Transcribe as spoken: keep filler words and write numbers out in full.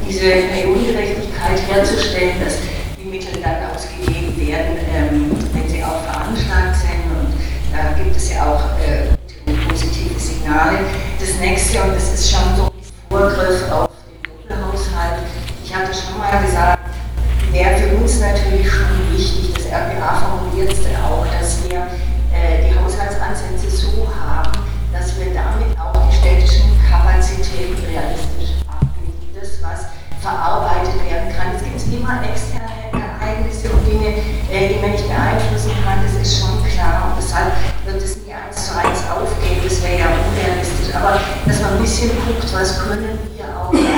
diese Millionengerechtigkeit herzustellen, dass die Mittel dann ausgegeben werden, ähm, wenn sie auch veranschlagt sind. Und da gibt es ja auch äh, positive Signale. Das nächste, und das ist schon so ein Vorgriff auf den Doppelhaushalt, ich hatte schon mal gesagt, wäre für uns natürlich schon wichtig, das R P A formuliert es auch, dass wir äh, die Haushaltsansätze so haben, dass wir damit auch die städtischen Kapazitäten realistisch abbilden. Das, was verarbeitet werden kann. Es gibt immer externe Ereignisse und Dinge, äh, die man nicht beeinflussen kann, das ist schon klar. Und deshalb wird es nie eins zu eins aufgehen, das wäre ja unrealistisch. Aber dass man ein bisschen guckt, was können wir auch